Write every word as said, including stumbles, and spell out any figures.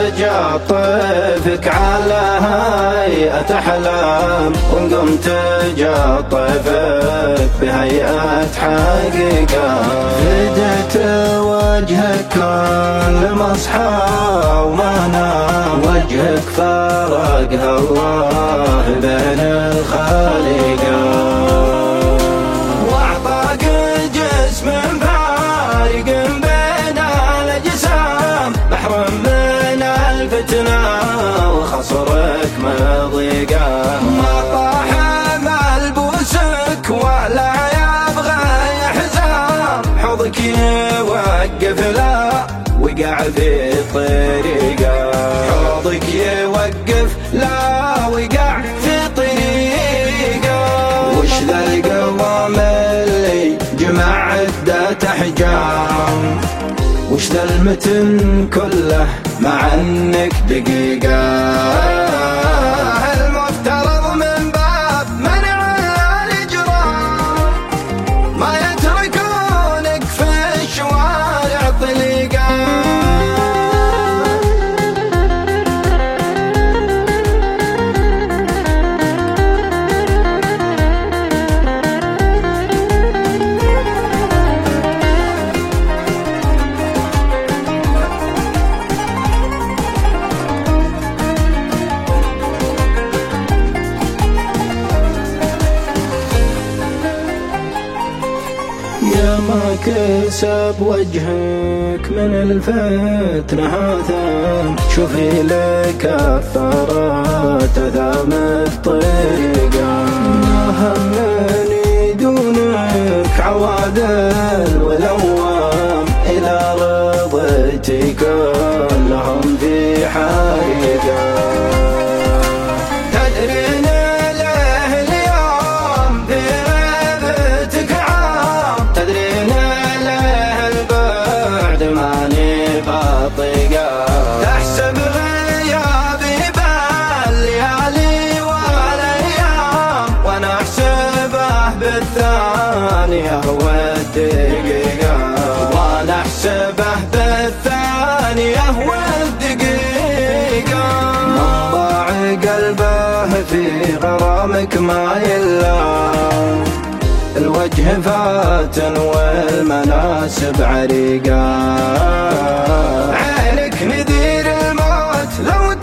جاء طيفك على هيئة أحلام، وإن قمت جاء طيفك بهيئة حقيقة. فديت وجهك كل مصحى وما نام، وجهك فرقها الله بين الخليقة، وأعطاك جسم فارق بين الأجسام، بحر من الفتنة وخصرك مضيقة. ما طاح ملبوسك ولا يبغى يحزام، حوضك يوقف لا وقع في طريقه، حوضك يوقف لا وقع في طريقه. وش ذا القوام اللي جمع عدة أحجام، وش ذا المتن كله مع انك دقيقة. المفترض من باب منع الإجرام ما يتركونك في الشوارع طليقة. يا ما كسب وجهك من الفتنة هاثم، شوفي لك أثرات أثام الطريقة. ما همني دونك عوادل ولوام، إلى رضيتي كلهم في حريقة. تحسب غيابي بالليالي والايام، وانا احسبه بالثانية والدقيقة، وانا احسبه بالثانية والدقيقة. من ضاع قلبه في غرامك ما يلام، الوجه فاتن والمناسب عريقة. عينك نذير الموت لو